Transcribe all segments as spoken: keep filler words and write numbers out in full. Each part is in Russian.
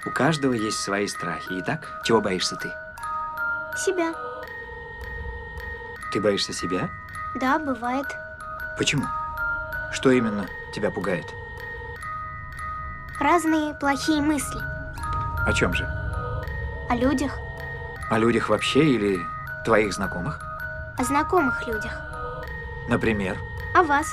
У каждого есть свои страхи. Итак, чего боишься ты? Себя. Ты боишься себя? Да, бывает. Почему? Что именно тебя пугает? Разные плохие мысли. О чем же? О людях. О людях вообще или твоих знакомых? О знакомых людях. Например? О вас.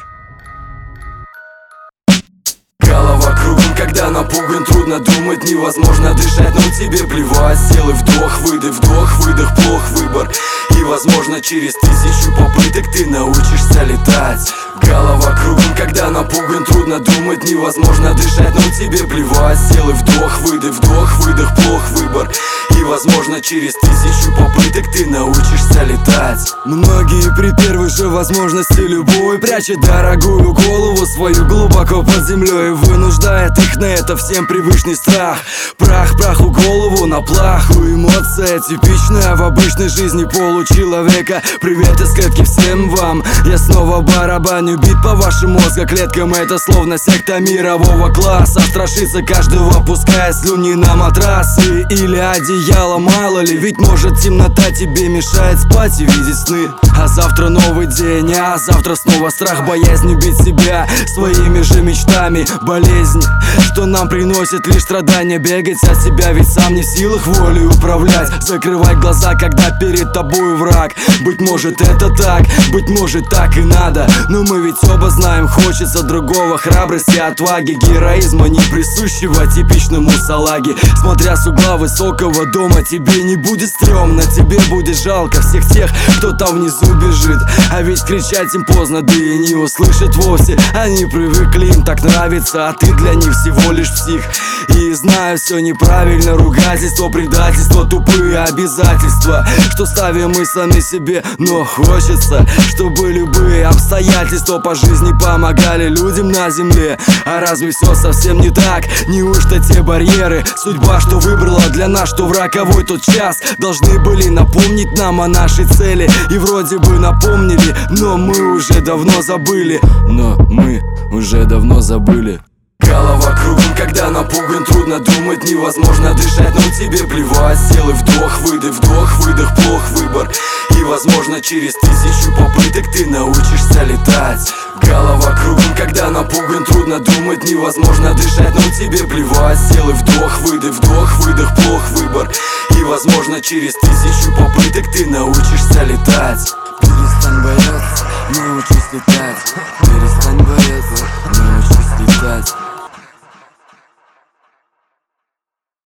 Голова кругом, когда напуган, трудно думать, невозможно дышать, но тебе плевать. Сделай вдох, выдох, вдох, выдох, плох выбор. И возможно через тысячу попыток ты научишься летать. Голова кругом, когда напуган, трудно думать, невозможно дышать, но тебе плевать. Сделай вдох, выдох, вдох, выдох, плох выбор. И возможно через тысячу попыток ты научишься летать. Многие при первой же возможности любой прячут дорогую голову свою глубоко под землей, вынуждает их на это всем привычный страх. Прах, праху голову на плаху. Эмоция типичная в обычной жизни получеловека. Привет из клетки всем вам. Я снова барабаню бит по вашим мозгоклеткам. Это словно секта мирового класса. Страшится каждого, пуская слюни на матрасы или одеяло, мало ли. Ведь может темнота тебе мешает спать и видеть сны. А завтра новый день, а завтра снова страх, боязнь убить себя своими же мечтами. Болезнь, что нам приносит лишь страдания. Бегать от себя, ведь сам не в силах волей управлять. Закрывать глаза, когда перед тобой враг. Быть может это так, быть может так и надо. Но мы ведь оба знаем, хочется другого. Храбрости, отваги, героизма, не присущего типичному салаге. Смотря с угла высокого дома, тебе не будет стрёмно, тебе будет жалко всех тех, кто там внизу бежит. А ведь кричать им поздно, да и не услышат вовсе. Они привыкли, им так нравится, а ты для них всего лишь псих. И знаю, все неправильно, ругательство, предательство, тупые обязательства, что ставим мы сами себе. Но хочется, чтобы любые обстоятельства по жизни помогали людям на земле. А разве все совсем не так? Неужто те барьеры, судьба, что выбрала для нас, что в роковой тот час должны были напомнить нам о нашей цели? И вроде бы напомнили, но мы уже давно забыли. Но мы уже давно забыли. Голова кругом, когда напуган, трудно думать, невозможно дышать, но тебе плевать. Сделай вдох, выдох, вдох, выдох, плох выбор. И возможно через тысячу попыток ты научишься летать. Голова кругом, когда напуган, трудно думать, невозможно дышать, но тебе плевать. Сделай вдох, выдох, вдох, выдох, плох выбор. И возможно через тысячу попыток ты научишься летать. Перестань бояться, научись летать. Перестань бояться, научись летать.